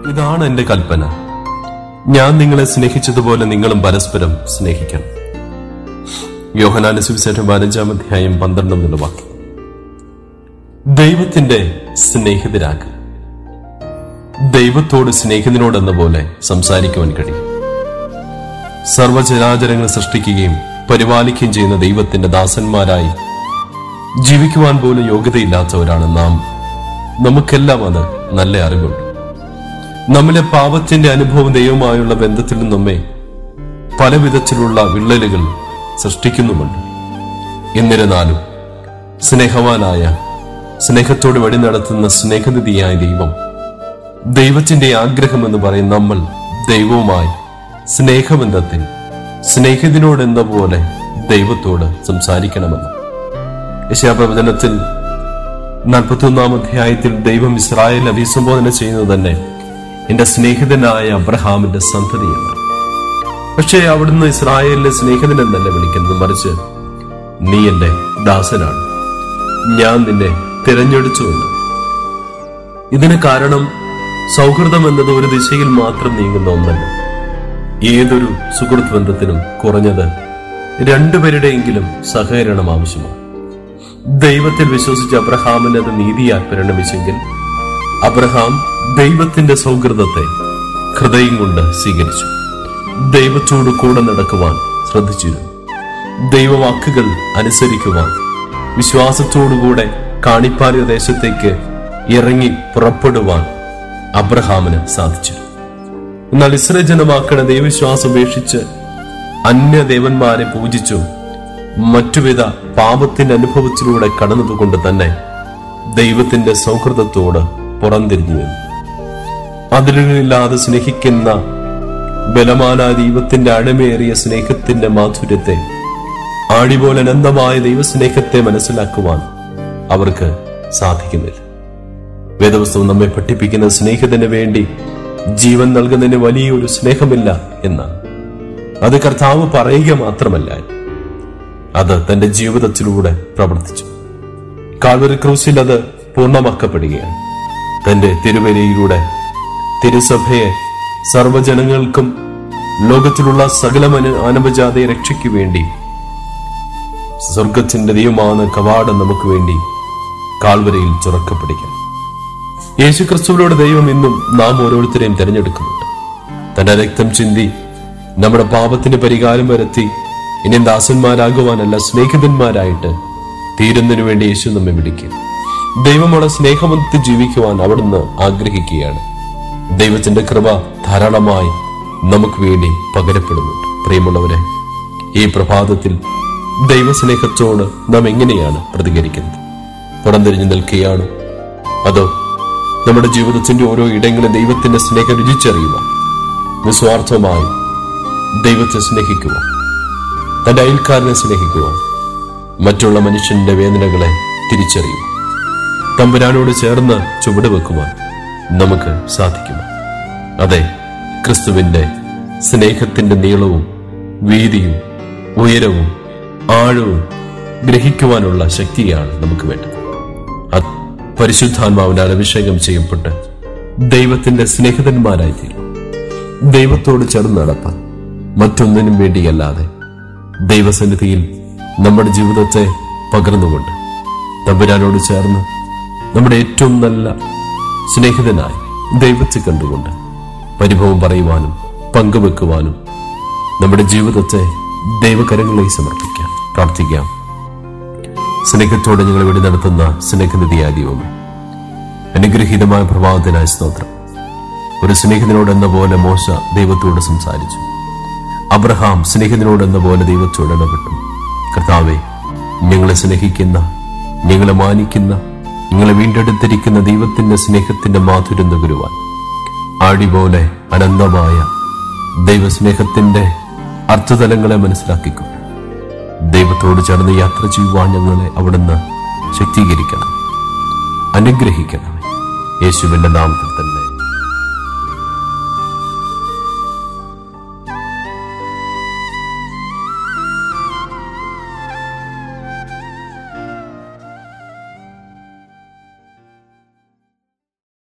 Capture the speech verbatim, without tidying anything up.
ഇതാണ് എന്റെ കൽപ്പന, ഞാൻ നിങ്ങളെ സ്നേഹിച്ചതുപോലെ നിങ്ങളും പരസ്പരം സ്നേഹിക്കണം. യോഹന്നാന്റെ സുവിശേഷം പതിനഞ്ചാം അധ്യായം പന്ത്രണ്ടാം വാക്യം. ദൈവത്തിന്റെ സ്നേഹിതരാകുക. ദൈവത്തോട് സ്നേഹിതനോടെന്ന പോലെ സംസാരിക്കുവാൻ കഴിയും. സർവചരാചരങ്ങൾ സൃഷ്ടിക്കുകയും പരിപാലിക്കുകയും ചെയ്യുന്ന ദൈവത്തിന്റെ ദാസന്മാരായി ജീവിക്കുവാൻ പോലും യോഗ്യതയില്ലാത്തവരാണ് നാം. നമുക്കെല്ലാം അത് നല്ല അറിവുണ്ട്. നമ്മിലെ പാപത്തിന്റെ അനുഭവം ദൈവമായുള്ള ബന്ധത്തിൽ നിന്നുമേ പല വിധത്തിലുള്ള വിള്ളലുകൾ സൃഷ്ടിക്കുന്നുമുണ്ട്. എന്നിരുന്നാലും സ്നേഹവാനായ, സ്നേഹത്തോട് വഴി നടത്തുന്ന സ്നേഹനിധിയായ ദൈവം, ദൈവത്തിന്റെ ആഗ്രഹം എന്ന് പറയും നമ്മൾ ദൈവവുമായി സ്നേഹബന്ധത്തിൽ സ്നേഹിതനോടെന്ന പോലെ ദൈവത്തോട് സംസാരിക്കണമെന്ന്. യെശയ്യാപ്രവചനത്തിൽ നാൽപ്പത്തി ഒന്നാം അധ്യായത്തിൽ ദൈവം ഇസ്രായേലിനെ അഭിസംബോധന ചെയ്യുന്നത് തന്നെ എന്റെ സ്നേഹിതനായ അബ്രഹാമിന്റെ സന്തതി എന്നാണ്. പക്ഷേ അവിടുന്ന് ഇസ്രായേലിനെ സ്നേഹിതൻ എന്നല്ല വിളിക്കുന്നത്, മറിച്ച് നീ എന്റെ ദാസനാണ്, ഞാൻ നിന്നെ തിരഞ്ഞെടുത്തു എന്ന്. ഇതിന് കാരണം സൗഹൃദം എന്നത് ഒരു ദിശയിൽ മാത്രം നീങ്ങുന്ന ഒന്നല്ല. ഏതൊരു സുഹൃത്ത് ബന്ധത്തിനും കുറഞ്ഞത് രണ്ടുപേരുടെയെങ്കിലും സഹകരണം ആവശ്യമാണ്. ദൈവത്തിൽ വിശ്വസിച്ച അബ്രഹാമിന് അത് നീതിയാൽ പരിണമിച്ചെങ്കിൽ അബ്രഹാം ദൈവത്തിന്റെ സൗഹൃദത്തെ ഹൃദയം കൊണ്ട് സ്വീകരിച്ചു. ദൈവത്തോട് കൂടെ നടക്കുവാൻ ശ്രദ്ധിച്ചിരുന്നു. ദൈവവാക്കുകൾ അനുസരിക്കുവാൻ വിശ്വാസത്തോടുകൂടെ കാണിപ്പാലിയ ദേശത്തേക്ക് ഇറങ്ങി പുറപ്പെടുവാൻ അബ്രഹാമിന് സാധിച്ചു. എന്നാൽ ഇസ്രായേൽ ജനമാക്കണ ദൈവവിശ്വാസം ഉപേക്ഷിച്ച് അന്യദേവന്മാരെ പൂജിച്ചു മറ്റുവിധ പാപത്തിന്റെ അനുഭവത്തിലൂടെ കടന്നതുകൊണ്ട് തന്നെ ദൈവത്തിന്റെ സൗഹൃദത്തോട് പുറംതിരിഞ്ഞു. അതിരുകളില്ലാതെ സ്നേഹിക്കുന്ന ബലമാനായ ദൈവത്തിന്റെ അഴമേറിയ സ്നേഹത്തിന്റെ മാധുര്യത്തെ, ആഴിപോലെ അനന്തമായ ദൈവസ്നേഹത്തെ മനസ്സിലാക്കുവാൻ അവർക്ക് സാധിക്കുന്നില്ല. വേദപുസ്തകം നമ്മെ പഠിപ്പിക്കുന്ന സ്നേഹിതന് വേണ്ടി ജീവൻ നൽകുന്നതിന് വലിയൊരു സ്നേഹമില്ല എന്നാണ്. അത് കർത്താവ് പറയുക മാത്രമല്ല, അത് തന്റെ ജീവിതത്തിലൂടെ പ്രവർത്തിച്ചു. കാൽവരി ക്രൂശിൽ അത് പൂർണ്ണമാക്കപ്പെടുകയാണ്. തന്റെ തിരുവരയിലൂടെ തിരുസഭയെ സർവ്വജനങ്ങൾക്കും ലോകത്തിലുള്ള സകല മാനവജാതിയെ രക്ഷയ്ക്ക് വേണ്ടി സ്വർഗത്തിന്റെ ദൈവമാണ് കവാടം നമുക്ക് വേണ്ടി കാൽവരിയിൽ തുറക്കപ്പെടുകയാണ്. യേശു ക്രിസ്തുവിനോട് ദൈവം ഇന്നും നാം ഓരോരുത്തരെയും തിരഞ്ഞെടുക്കുന്നുണ്ട്. തന്റെ രക്തം ചിന്തി നമ്മുടെ പാപത്തിന് പരിഹാരം വരുത്തി ഇനി ദാസന്മാരാകുവാനല്ല സ്നേഹിതന്മാരായിട്ട് തീരുന്നതിനു വേണ്ടി യേശു നമ്മെ വിളിക്കുക. ദൈവമോടെ സ്നേഹമൊത്ത് ജീവിക്കുവാൻ അവിടുന്ന് ആഗ്രഹിക്കുകയാണ്. ദൈവത്തിന്റെ കൃപ ധാരാളമായി നമുക്ക് വേണ്ടി പകരപ്പെടുന്നുണ്ട്. പ്രിയമുള്ളവരെ, ഈ പ്രഭാതത്തിൽ ദൈവസ്നേഹത്തോട് നാം എങ്ങനെയാണ് പ്രതികരിക്കുന്നത്? പുറംതിരിഞ്ഞു നിൽക്കുകയാണ്, അതോ നമ്മുടെ ജീവിതത്തിന്റെ ഓരോ ഇടങ്ങളിൽ ദൈവത്തിന്റെ സ്നേഹം രുചിച്ചറിയുവാൻ, നിസ്വാർത്ഥമായി ദൈവത്തെ സ്നേഹിക്കുവാൻ, തന്റെ അയൽക്കാരനെ സ്നേഹിക്കുവാൻ, മറ്റുള്ള മനുഷ്യന്റെ വേദനകളെ തിരിച്ചറിയുവാൻ, തമ്പുരാനോട് ചേർന്ന് ചുവട് വെക്കുവാൻ നമുക്ക് സാധിക്കുമോ? അതെ, ക്രിസ്തുവിന്റെ സ്നേഹത്തിന്റെ നീളവും വീതിയും ഉയരവും ആഴവും ഗ്രഹിക്കുവാനുള്ള ശക്തിയാണ് നമുക്ക് വേണ്ടത്. പരിശുദ്ധാത്മാവിനാൽ അഭിഷേകം ചെയ്യപ്പെട്ട് ദൈവത്തിന്റെ സ്നേഹിതന്മാരായി തീരും. ദൈവത്തോട് ചേർന്ന് നടപ്പാൻ മറ്റൊന്നിനും വേണ്ടിയല്ലാതെ ദൈവസന്നിധിയിൽ നമ്മുടെ ജീവിതത്തെ പകർന്നുകൊണ്ട് തമ്പുരാനോട് ചേർന്ന് നമ്മുടെ ഏറ്റവും നല്ല സ്നേഹിതനായി ദൈവത്തെ കണ്ടുകൊണ്ട് പരിഭവം പറയുവാനും പങ്കുവെക്കുവാനും നമ്മുടെ ജീവിതത്തെ ദൈവകരങ്ങളിലേക്ക് സമർപ്പിക്കാം. പ്രാർത്ഥിക്കാം. സ്നേഹത്തോടെ ഞങ്ങളെ വെടി നടത്തുന്ന സ്നേഹനിധിയായ ദൈവമേ, അനുഗ്രഹീതമായ പ്രഭാതത്തിനായ സ്തോത്രം. ഒരു സ്നേഹിതനോടെന്ന പോലെ മോശ ദൈവത്തോട് സംസാരിച്ചു. അബ്രഹാം സ്നേഹിതനോടെന്ന പോലെ ദൈവത്തോട് ഇടപെട്ടു. കർത്താവെ, ഞങ്ങളെ സ്നേഹിക്കുന്ന, ഞങ്ങളെ മാനിക്കുന്ന, ഞങ്ങളെ വീണ്ടെടുത്തിരിക്കുന്ന ദൈവത്തിന്റെ സ്നേഹത്തിന്റെ മാധുര്യം നുകരുവാൻ ആടി പോലെ അനന്തമായ ദൈവസ്നേഹത്തിന്റെ അർത്ഥതലങ്ങളെ മനസ്സിലാക്കിക്കൊണ്ട് ദൈവത്തോട് ചേർന്ന് യാത്ര ചെയ്യുവാൻ ഞങ്ങളെ അവിടുന്ന് ശക്തീകരിക്കണം, അനുഗ്രഹിക്കണം. യേശുവിന്റെ നാമത്തിൽ